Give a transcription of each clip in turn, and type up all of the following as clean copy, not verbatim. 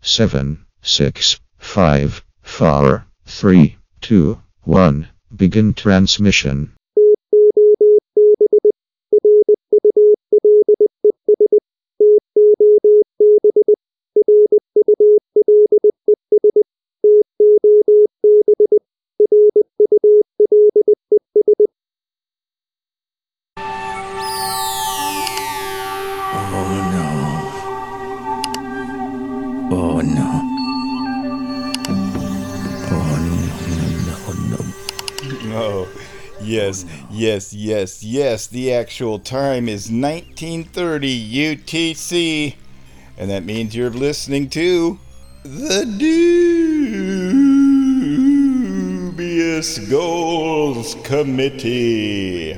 7, 6, 5, 4, 3, 2, 1. Begin transmission. Yes. The actual time is 1930 UTC, and that means you're listening to the Dubious Goals Committee.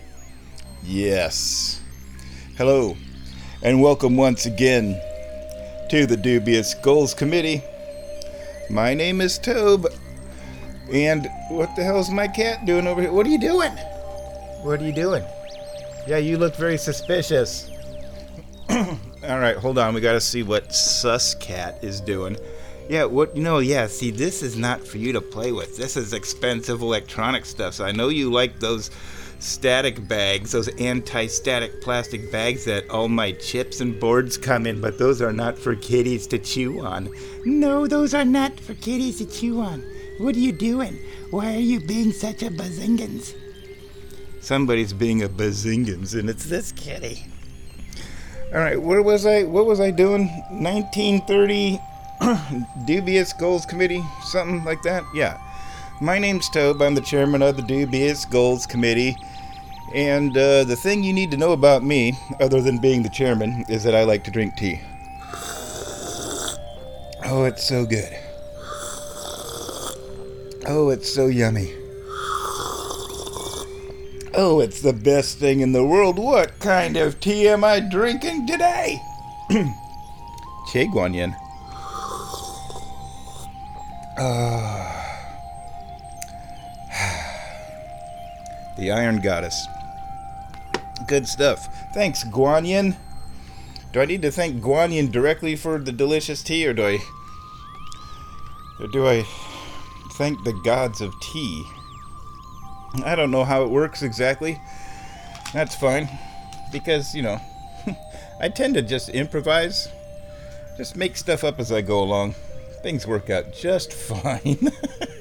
Yes. Hello, and welcome once again to the Dubious Goals Committee. My name is Tobe. And what the hell's my cat doing over here? What are you doing? What are you doing? Yeah, you look very suspicious. All right, hold on. We got to see what Sus Cat is doing. Yeah, see, this is not for you to play with. This is expensive electronic stuff. So I know you like those static bags, those anti-static plastic bags that all my chips and boards come in, but those are not for kitties to chew on. No, those are not for kitties to chew on. What are you doing? Why are you being such a bazingans? Somebody's being a bazingans, and it's this kitty. All right, what was I doing? 1930 Dubious Goals Committee, something like that? Yeah. My name's Tobe. I'm the chairman of the Dubious Goals Committee. And the thing you need to know about me, other than being the chairman, is that I like to drink tea. Oh, it's so good. Oh, it's so yummy. Oh, it's the best thing in the world. What kind of tea am I drinking today? Che Guanyin. The Iron Goddess. Good stuff. Thanks, Guanyin. Do I need to thank Guanyin directly for the delicious tea, or do I thank the gods of tea? I don't know how it works exactly. That's fine. Because, I tend to just improvise. Just make stuff up as I go along. Things work out just fine.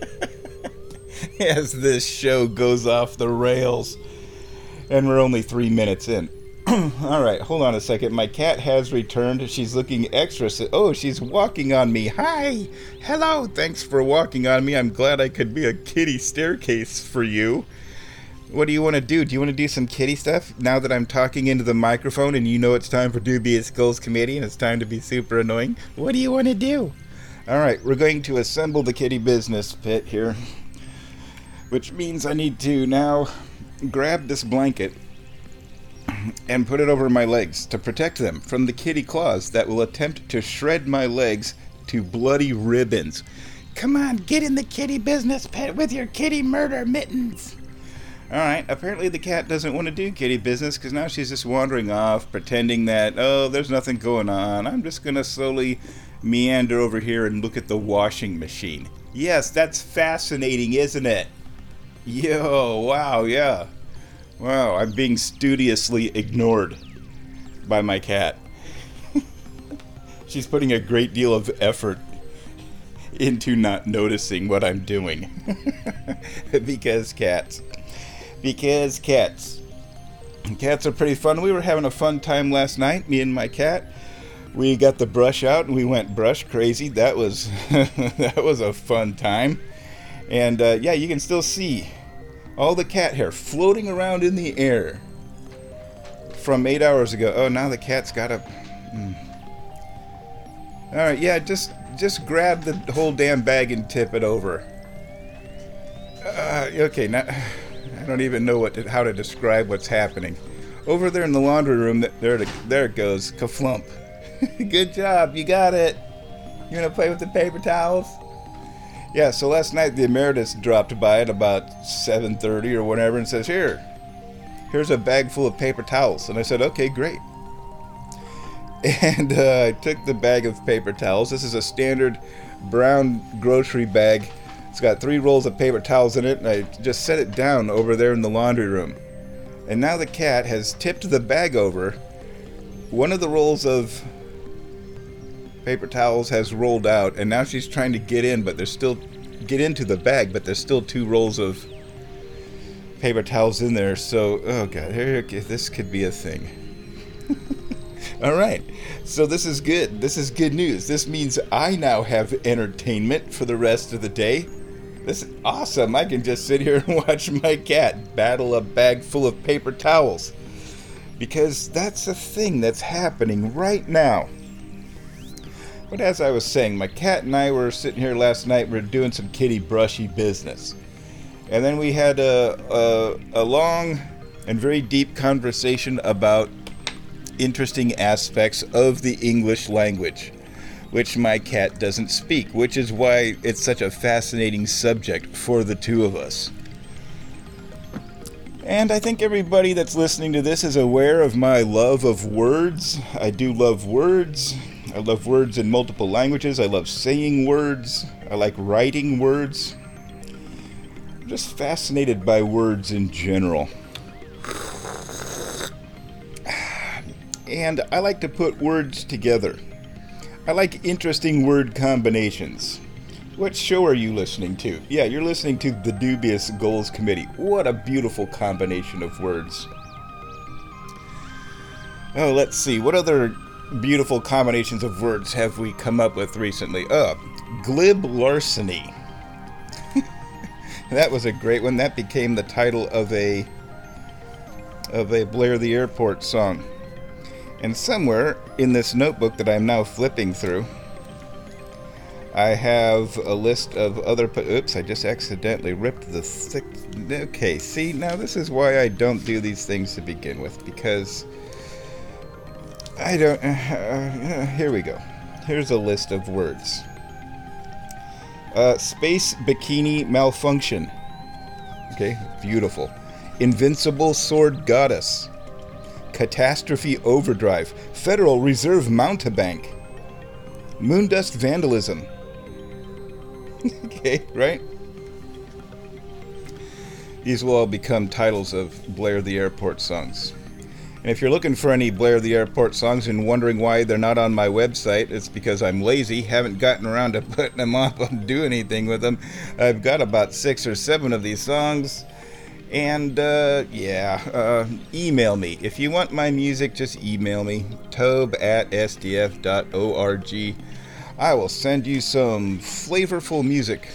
As this show goes off the rails. And we're only 3 minutes in. Alright, hold on a second. My cat has returned. She's looking extra. She's walking on me. Hi! Hello! Thanks for walking on me. I'm glad I could be a kitty staircase for you. What do you want to do? Do you want to do some kitty stuff? Now that I'm talking into the microphone and you know it's time for Dubious Goals Committee and it's time to be super annoying, what do you want to do? Alright, we're going to assemble the kitty business pit here. Which means I need to now grab this blanket and put it over my legs to protect them from the kitty claws that will attempt to shred my legs to bloody ribbons. Come on, get in the kitty business pit with your kitty murder mittens. Alright, apparently the cat doesn't want to do kitty business because now she's just wandering off, pretending that, there's nothing going on. I'm just going to slowly meander over here and look at the washing machine. Yes, that's fascinating, isn't it? Yo, wow, yeah. Wow, I'm being studiously ignored by my cat. She's putting a great deal of effort into not noticing what I'm doing. Because cats. Cats are pretty fun. We were having a fun time last night, me and my cat. We got the brush out and we went brush crazy. That was that was a fun time. And you can still see all the cat hair floating around in the air from 8 hours ago. Oh, now the cat's got a... Alright, yeah, just grab the whole damn bag and tip it over. Okay, now... I don't even know how to describe what's happening. Over there in the laundry room, there it goes. Kaflump. Good job, you got it. You gonna play with the paper towels? Yeah, so last night the emeritus dropped by at about 7:30 or whatever and says, here's a bag full of paper towels. And I said, okay, great. And I took the bag of paper towels. This is a standard brown grocery bag. It's got 3 rolls of paper towels in it, and I just set it down over there in the laundry room. And now the cat has tipped the bag over. One of the rolls of paper towels has rolled out, and now she's trying to get in, but there's still get into the bag, but there's still 2 rolls of paper towels in there. So, oh god, this could be a thing. All right, so this is good. This is good news. This means I now have entertainment for the rest of the day. This is awesome. I can just sit here and watch my cat battle a bag full of paper towels. Because that's a thing that's happening right now. But as I was saying, my cat and I were sitting here last night. We were doing some kitty brushy business. And then we had a long and very deep conversation about interesting aspects of the English language, which my cat doesn't speak, which is why it's such a fascinating subject for the two of us. And I think everybody that's listening to this is aware of my love of words. I do love words. I love words in multiple languages. I love saying words. I like writing words. I'm just fascinated by words in general. And I like to put words together. I like interesting word combinations. What show are you listening to? Yeah, you're listening to the Dubious Goals Committee. What a beautiful combination of words. Oh, let's see. What other beautiful combinations of words have we come up with recently? Glib larceny. That was a great one. That became the title of a Blair the Airport song. And somewhere in this notebook that I'm now flipping through, I have a list of other... Oops, I just accidentally ripped the thick... Okay, see, now this is why I don't do these things to begin with, because I don't... here we go. Here's a list of words. Space bikini malfunction. Okay, beautiful. Invincible sword goddess. Catastrophe overdrive. Federal Reserve mountebank. Moondust vandalism. Okay, right? These will all become titles of Blair the Airport songs. And if you're looking for any Blair the Airport songs and wondering why they're not on my website, it's because I'm lazy, haven't gotten around to putting them up and do anything with them. I've got about 6 or 7 of these songs. And, email me. If you want my music, just email me. tobe@sdf.org. I will send you some flavorful music.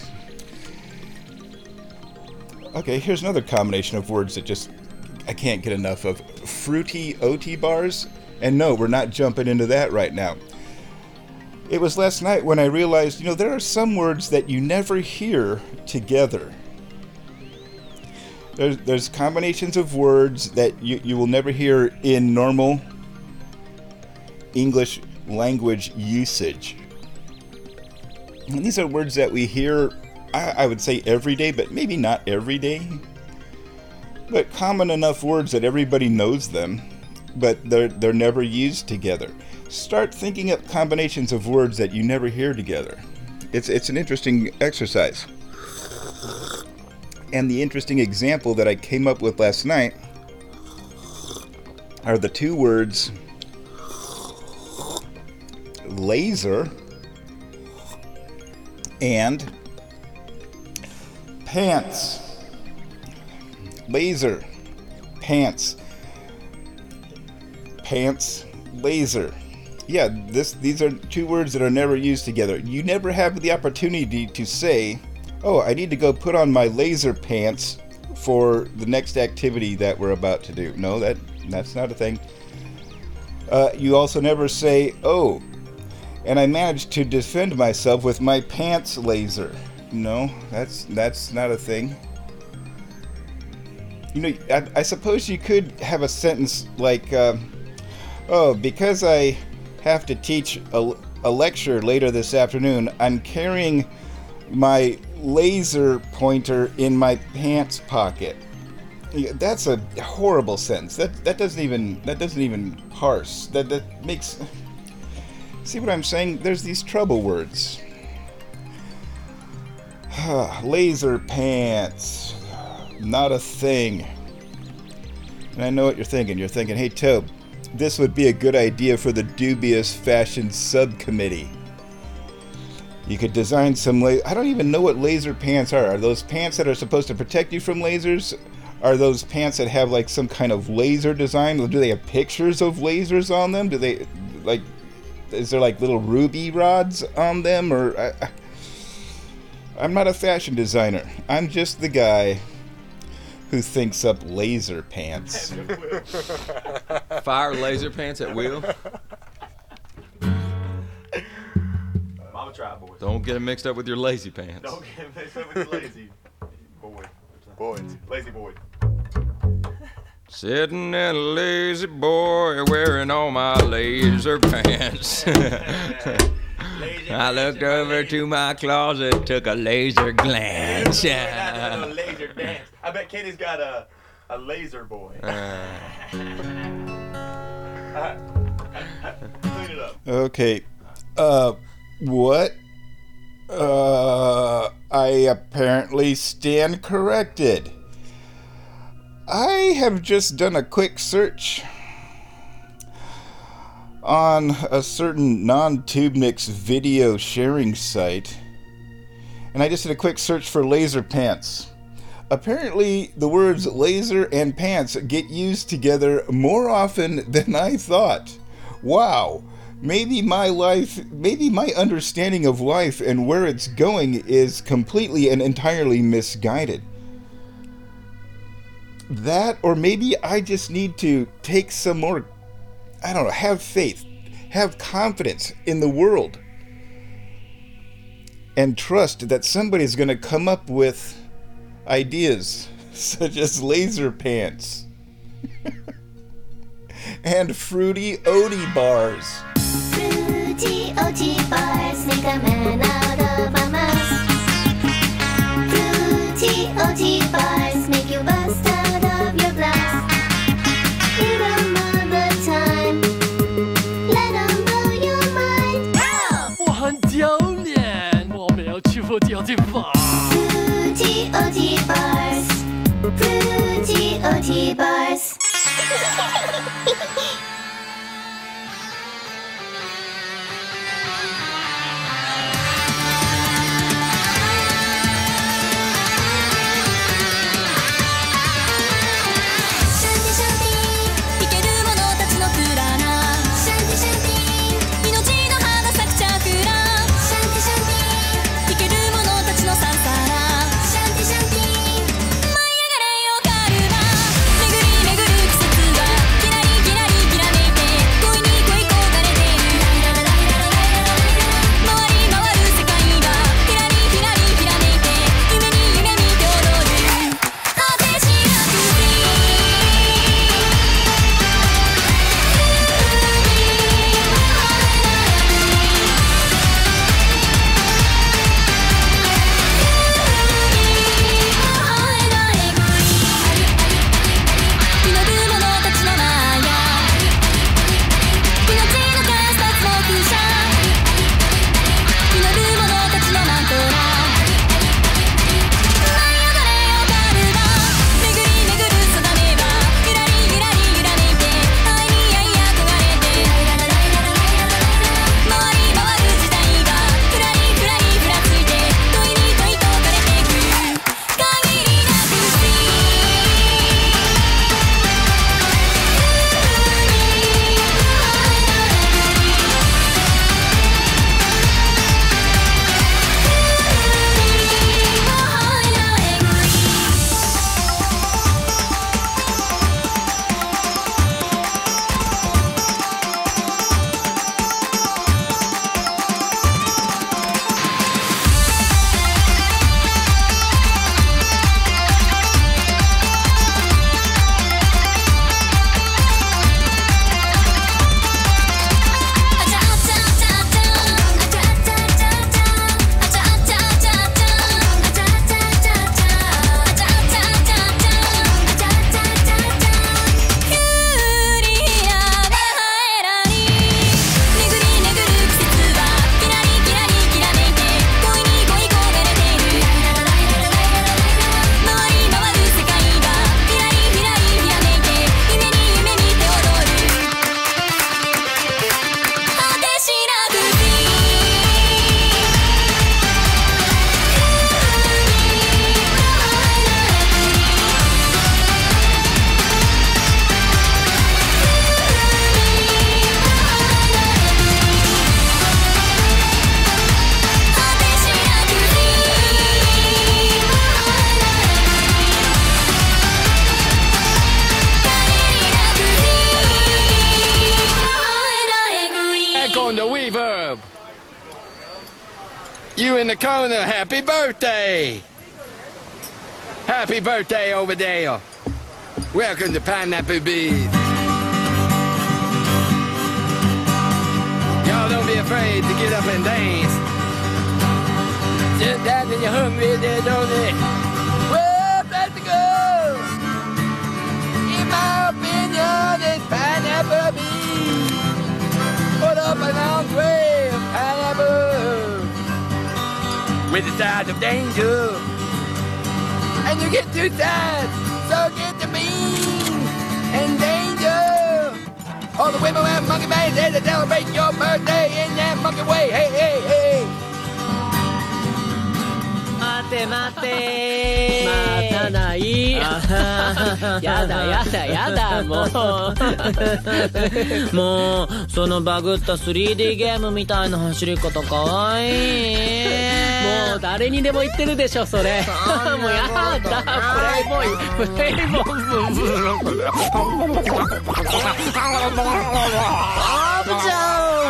Okay, here's another combination of words that just I can't get enough of. Fruity OT bars. And no, we're not jumping into that right now. It was last night when I realized, there are some words that you never hear together. There's combinations of words that you will never hear in normal English language usage. And these are words that we hear, I would say every day, but maybe not every day. But common enough words that everybody knows them, but they're never used together. Start thinking up combinations of words that you never hear together. It's an interesting exercise. And the interesting example that I came up with last night are the 2 words laser and pants. Laser, pants, laser. Yeah, these are 2 words that are never used together. You never have the opportunity to say, oh, I need to go put on my laser pants for the next activity that we're about to do. No, that's not a thing. You also never say, oh, and I managed to defend myself with my pants laser. No, that's not a thing. I suppose you could have a sentence like, oh, because I have to teach a lecture later this afternoon, I'm carrying my laser pointer in my pants pocket. That's a horrible sentence. That doesn't even parse. That makes See what I'm saying? There's these trouble words. Laser pants. Not a thing. And I know what you're thinking. You're thinking, hey, Tobe, this would be a good idea for the dubious fashion subcommittee. You could design some I don't even know what laser pants are. Are those pants that are supposed to protect you from lasers? Are those pants that have like some kind of laser design? Do they have pictures of lasers on them? Do they like? Is there like little ruby rods on them? Or I'm not a fashion designer. I'm just the guy who thinks up laser pants. Fire laser pants at will. Mama try, boys. Don't get them mixed up with your lazy pants. Don't get mixed up with the lazy boy. Boys. Lazy boy. Sitting in a lazy boy wearing all my laser pants. I looked over to my closet, took a laser glance. A laser dance. I bet Kenny's got a laser boy. Clean it up. Okay. What? I apparently stand corrected. I have just done a quick search on a certain non-TubeNix video sharing site, and I just did a quick search for laser pants. Apparently, the words laser and pants get used together more often than I thought. Wow. Maybe my understanding of life and where it's going is completely and entirely misguided. That, or maybe I just need to take some more, I don't know, have faith, have confidence in the world, and trust that somebody's going to come up with ideas such as laser pants and Fruity Oaty bars. Fruity Oaty bars make a man out of a mouse. Fruity Oaty bars make you bust out of your blouse. Eat 'em all the time. Let 'em blow your mind. 我很丢脸，我没有去过丢地方。 Fruity Oaty bars. Fruity Oaty bars. back on the reverb. You in the corner, happy birthday. Happy birthday over there. Welcome to Pineapple Beach. Y'all don't be afraid to get up and dance. Just that when you're hungry there, don't it? Well, let's go. In my opinion, it's Pineapple Beach. Put up an entree of pineapple with the side of danger. And you get two sides, so get the beans and danger. All the women wear monkey bands there to celebrate your birthday in that monkey way. Hey, hey, hey. 待て待て待たないやだやだやだもうもうそのバグった 3D ゲームみたいな走り方かわいいもう誰にでも言ってるでしょそれもうやだプレイボーイプレイボーイあぶちゃう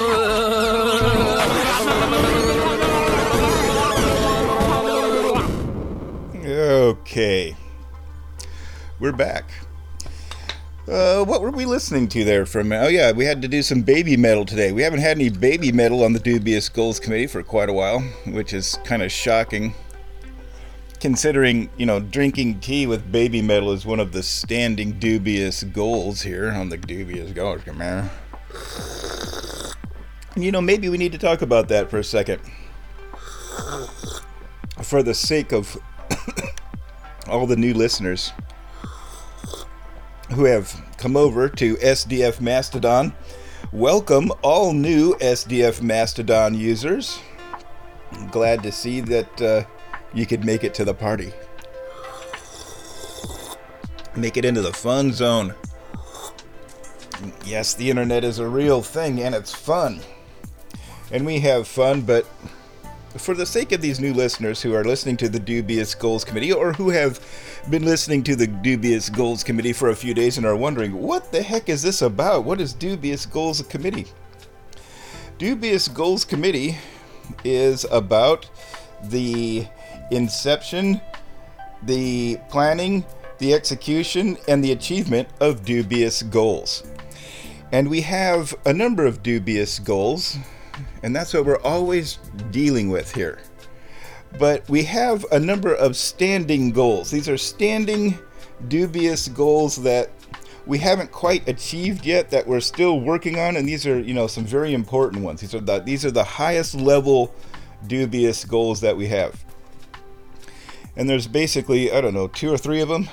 Okay. We're back. What were we listening to there for a minute? Oh yeah, we had to do some baby metal today. We haven't had any baby metal on the Dubious Goals Committee for quite a while, which is kind of shocking. Considering, you know, drinking tea with baby metal is one of the standing dubious goals here on the Dubious Goals Committee. You know, maybe we need to talk about that for a second. For the sake of all the new listeners who have come over to SDF Mastodon, welcome all new SDF Mastodon users. I'm glad to see that you could make it to the party. Make it into the fun zone. Yes, the internet is a real thing and it's fun. And we have fun, but for the sake of these new listeners who are listening to the Dubious Goals Committee or who have been listening to the Dubious Goals Committee for a few days and are wondering, what the heck is this about? What is Dubious Goals Committee? Dubious Goals Committee is about the inception, the planning, the execution, and the achievement of dubious goals. And we have a number of dubious goals, and that's what we're always dealing with here. But we have a number of standing goals. These are standing dubious goals that we haven't quite achieved yet, that we're still working on, and these are, you know, some very important ones. These are the highest level dubious goals that we have. And there's basically, I don't know, 2 or 3 of them.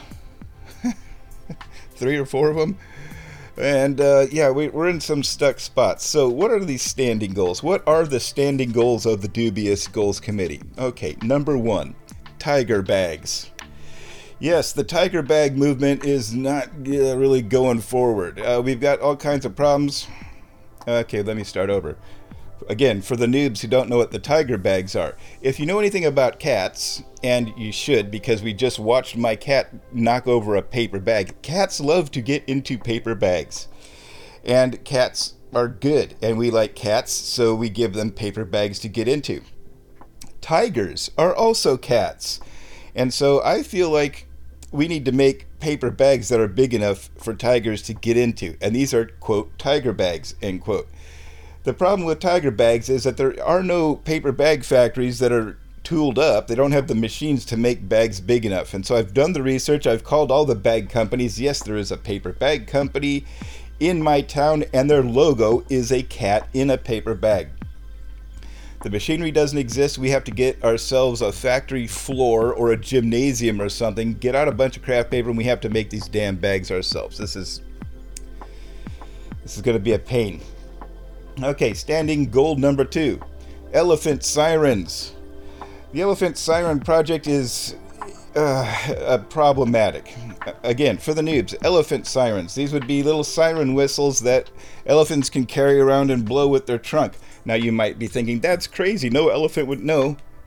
3 or 4 of them. And yeah, we're in some stuck spots. So what are these standing goals? What are the standing goals of the Dubious Goals Committee? Okay, number 1, Tiger Bags. Yes, the Tiger Bag movement is not really going forward. We've got all kinds of problems. Okay, let me start over. Again, for the noobs who don't know what the Tiger Bags are. If you know anything about cats, and you should because we just watched my cat knock over a paper bag. Cats love to get into paper bags. And cats are good, and we like cats, so we give them paper bags to get into. Tigers are also cats. And so I feel like we need to make paper bags that are big enough for tigers to get into. And these are, quote, tiger bags, end quote. The problem with tiger bags is that there are no paper bag factories that are tooled up. They don't have the machines to make bags big enough. And so I've done the research. I've called all the bag companies. Yes, there is a paper bag company in my town, and their logo is a cat in a paper bag. The machinery doesn't exist. We have to get ourselves a factory floor or a gymnasium or something, get out a bunch of craft paper, and we have to make these damn bags ourselves. This is going to be a pain. Okay, standing goal number 2, elephant sirens. The elephant siren project is problematic. Again, for the noobs, elephant sirens. These would be little siren whistles that elephants can carry around and blow with their trunk. Now you might be thinking, that's crazy. No elephant would know.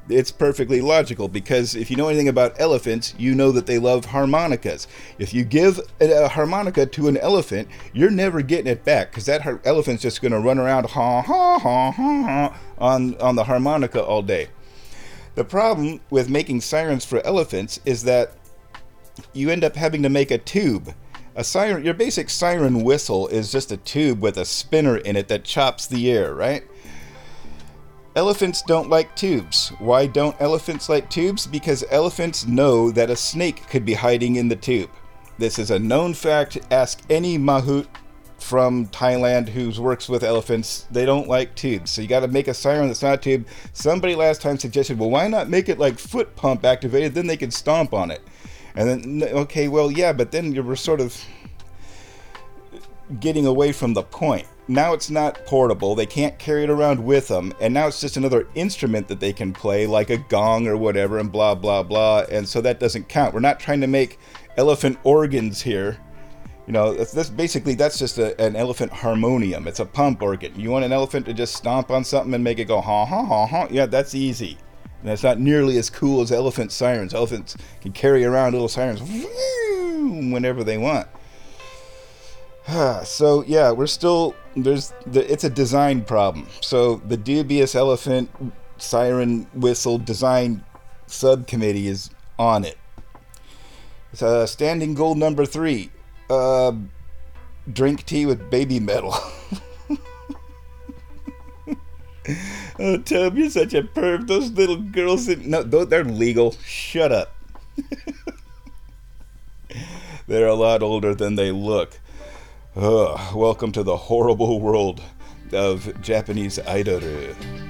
It's perfectly logical, because if you know anything about elephants, you know that they love harmonicas. If you give a harmonica to an elephant, you're never getting it back, because that elephant's just going to run around ha ha ha ha on the harmonica all day. The problem with making sirens for elephants is that you end up having to make a tube. A siren, your basic siren whistle is just a tube with a spinner in it that chops the air, right? Elephants don't like tubes. Why don't elephants like tubes? Because elephants know that a snake could be hiding in the tube. This is a known fact. Ask any mahout from Thailand who works with elephants. They don't like tubes. So you got to make a siren that's not a tube. Somebody last time suggested, well, why not make it like foot pump activated? Then they could stomp on it. And then, okay, well, yeah, but then you were sort of getting away from the point. Now it's not portable, they can't carry it around with them, and now it's just another instrument that they can play, like a gong or whatever, and blah, blah, blah, and so that doesn't count. We're not trying to make elephant organs here. You know, that's just an elephant harmonium. It's a pump organ. You want an elephant to just stomp on something and make it go ha ha ha ha? Yeah, that's easy. And it's not nearly as cool as elephant sirens. Elephants can carry around little sirens whenever they want. So yeah, it's a design problem. So the dubious elephant siren whistle design subcommittee is on it. It's standing goal number 3. Drink tea with baby metal. Oh, Tobe, you're such a perv. Those little girls, no, they're legal. Shut up. They're a lot older than they look. Welcome to the horrible world of Japanese aidoru.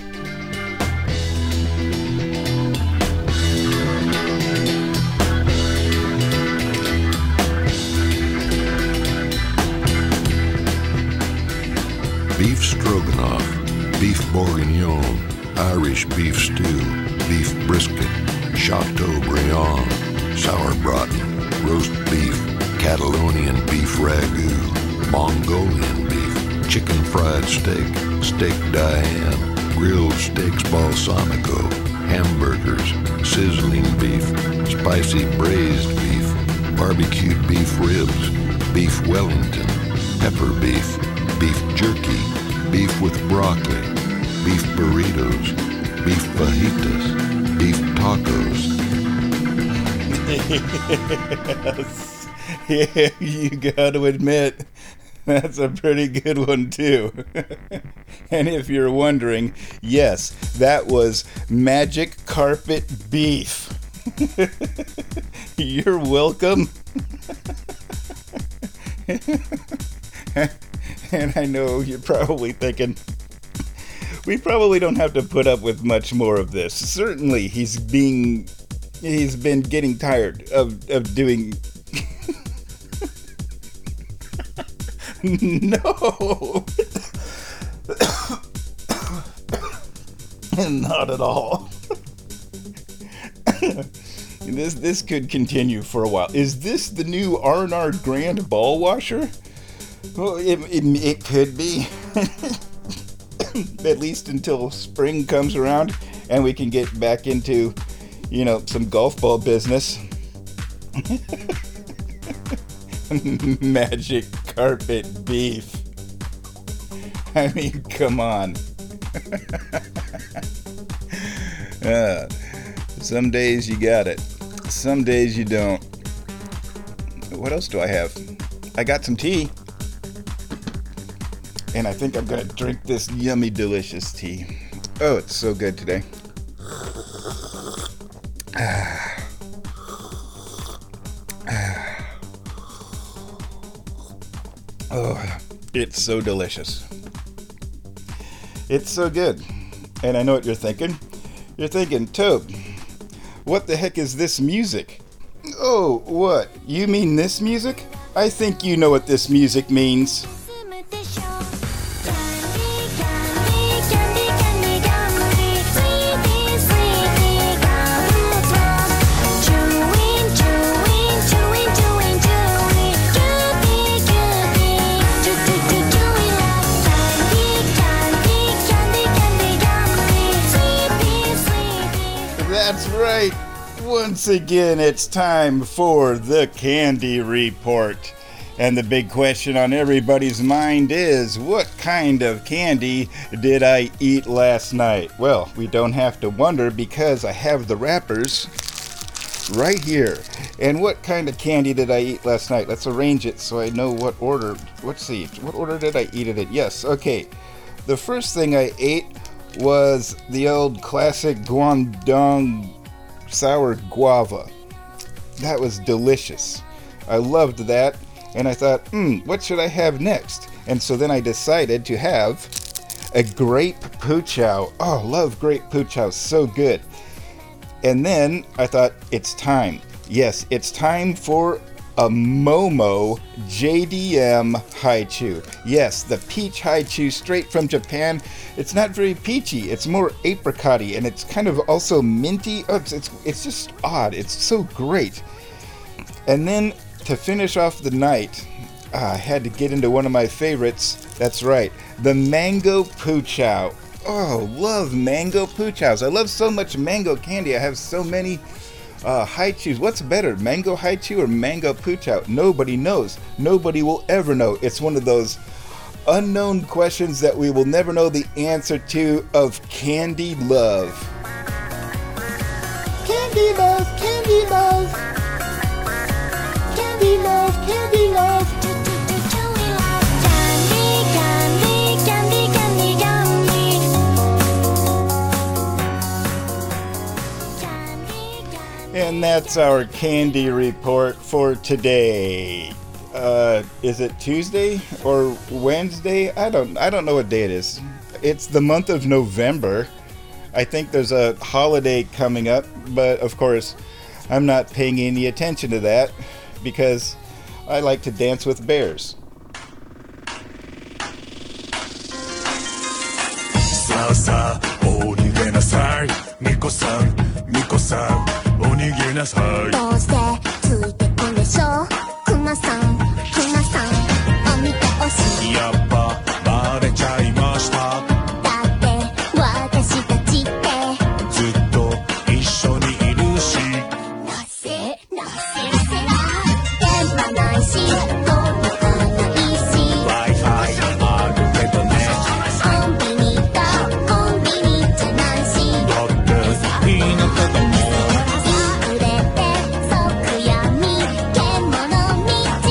Beef stroganoff, beef bourguignon, Irish beef stew, beef brisket, chateaubriand, sauerbraten, roast beef, Catalonian beef ragu, Mongolian beef, chicken fried steak, steak Diane, grilled steaks balsamico, hamburgers, sizzling beef, spicy braised beef, barbecued beef ribs, beef Wellington, pepper beef, beef jerky, beef with broccoli, beef burritos, beef fajitas, beef tacos. Yes. Yeah, you gotta admit, that's a pretty good one too. And if you're wondering, yes, that was magic carpet beef. You're welcome. And I know you're probably thinking, we probably don't have to put up with much more of this. Certainly, he's been getting tired of doing. No. Not at all. This could continue for a while. Is this the new R&R Grand Ball Washer? Well, it could be. At least until spring comes around and we can get back into, some golf ball business. Magic carpet beef. I mean, come on. Some days you got it. Some days you don't. What else do I have? I got some tea. And I think I'm going to drink this yummy, delicious tea. Oh, it's so good today. Oh, it's so delicious. It's so good. And I know what you're thinking. You're thinking, Tobe, what the heck is this music? Oh, what? You mean this music? I think you know what this music means. That's right. Once again, it's time for the Candy Report. And the big question on everybody's mind is, what kind of candy did I eat last night? Well, we don't have to wonder because I have the wrappers right here. And what kind of candy did I eat last night? Let's arrange it so I know what order. Let's see, what order did I eat it in? Yes, okay. The first thing I ate was the old classic Guangdong sour guava. That was delicious. I loved that. And I thought, what should I have next? And so then I decided to have a grape puchao. Oh, love grape puchao, so good. And then I thought, it's time. Yes, it's time for a Momo JDM Haichu. Yes, the peach Haichu straight from Japan. It's not very peachy, it's more apricot-y, and it's kind of also minty. Oh, it's just odd. It's so great. And then to finish off the night, I had to get into one of my favorites. That's right, the mango puchao. Oh, love mango puchaos. I love so much mango candy. I have so many Haichus. What's better, mango Haichu or mango puchao? Nobody knows. Nobody will ever know. It's one of those unknown questions that we will never know the answer to of candy love. Candy love, candy love. Candy love, candy love. And that's our candy report for today. Is it Tuesday or Wednesday? I don't know what day it is. It's the month of November. I think there's a holiday coming up, but of course, I'm not paying any attention to that because I like to dance with bears. Sa onigiri nasai, Miko-san, Miko-san, onigiri nasai. どうしてついてくんでしょうクマさん、クマさん、お見ておしやっぱバレちゃいました。 だって私たちってずっと一緒にいるし。 なせ電波ないし動画ないし Wi-Fi あるけどね。 コンビニがコンビニじゃないしだって田舎だもん。 売れて即闇獣道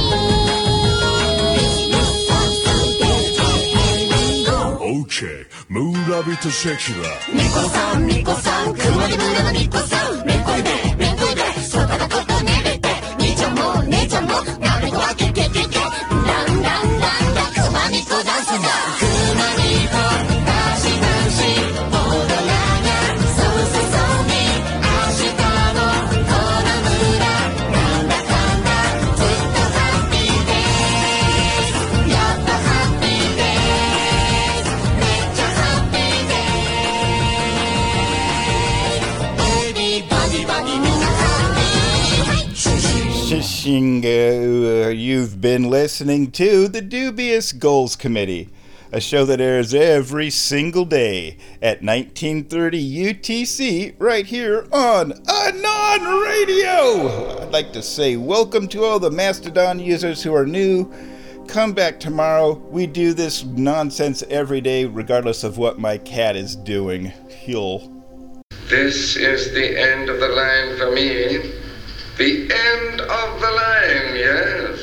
OK 村人シェキラ。 ミコさん、ミコさん、雲で村のミコさん、めこいで、めこいで、外のことねれて、兄ちゃんも姉ちゃんも、なめこはけけけけ、ランランランラ、熊ミコダンスだ、熊ミコ、ダシダシ、踊らな、そうそうそうね、明日のこの村、なんだかんだ、ずっとハッピーです、やっぱハッピーです、めっちゃハッピーです。 Shishinga, you've been listening to the Dubious Goals Committee, a show that airs every single day at 1930 UTC right here on Anon Radio. I'd like to say welcome to all the Mastodon users who are new. Come back tomorrow. We do this nonsense every day regardless of what my cat is doing. This is the end of the line for me. The end of the line, yes.